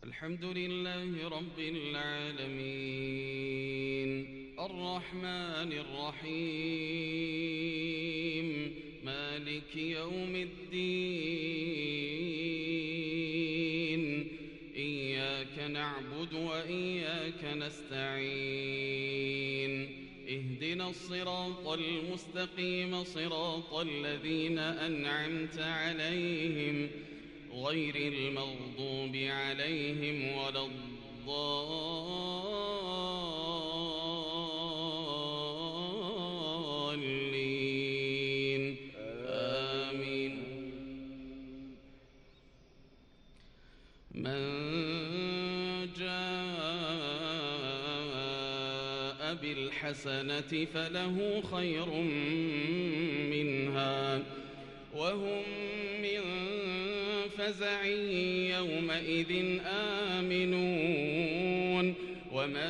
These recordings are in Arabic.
الحمد لله رب العالمين الرحمن الرحيم مالك يوم الدين إياك نعبد وإياك نستعين اهدنا الصراط المستقيم صراط الذين أنعمت عليهم غير المغضوب عليهم ولا الضالين آمين. من جاء بالحسنة فله خير منها وهم من فزع يومئذ آمنون ومن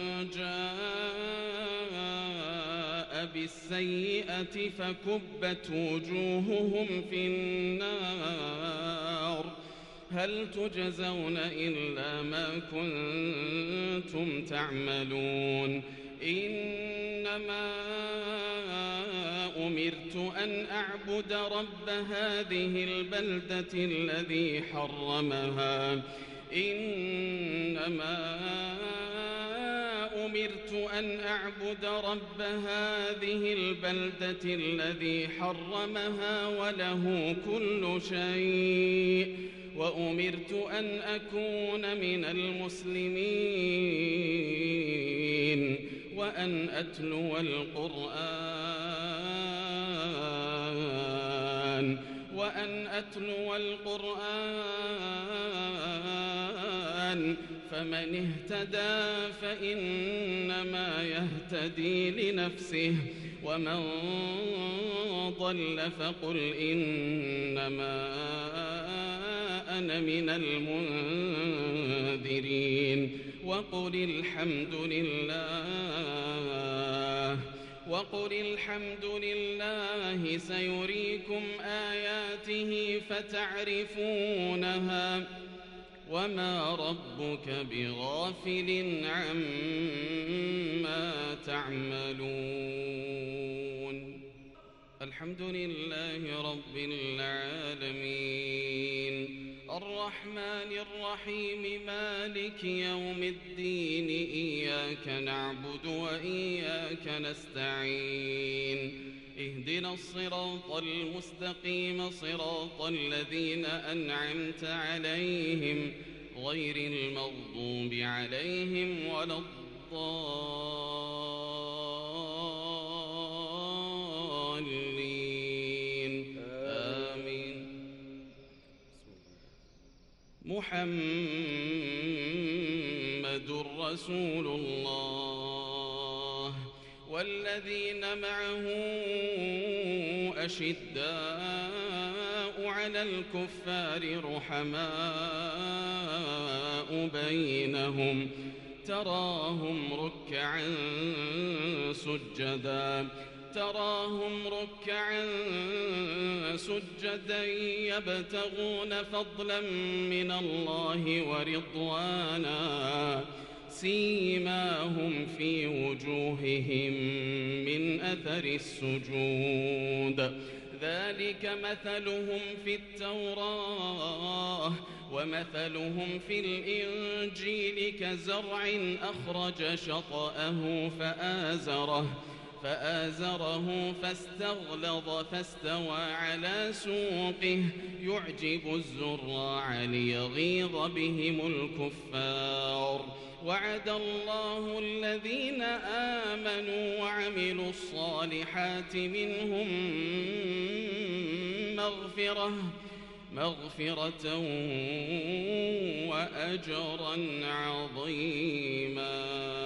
جاء بالسيئة فكبت وجوههم في النار هل تجزون إلا ما كنتم تعملون إنما أمرت أن أعبد رب هذه البلدة الذي حرمها إنما أمرت أن أعبد رب هذه البلدة الذي حرمها وله كل شيء وأمرت أن أكون من المسلمين وأن أتلو القرآن فمن اهتدى فإنما يهتدي لنفسه ومن ضل فقل إنما أنا من المنذرين وقل الحمد لله سيريكم آياته فتعرفونها وما ربك بغافل عما تعملون. الحمد لله رب العالمين الرحمن الرحيم مالك يوم الدين إياك نعبد وإياك نستعين اهدنا الصراط المستقيم صراط الذين أنعمت عليهم غير المغضوب عليهم ولا الضالين آمين. محمد رسول الله والذين معه أشداء على الكفار رحماء بينهم تراهم ركعا سجدا يبتغون فضلا من الله ورضوانا سيماهم في وجوههم من أثر السجود ذلك مثلهم في التوراة ومثلهم في الإنجيل كزرع أخرج شطأه فآزره فاستغلظ فاستوى على سوقه يعجب الزراع ليغيظ بهم الكفار وعد الله الذين آمنوا وعملوا الصالحات منهم مغفرة وأجرا عظيما.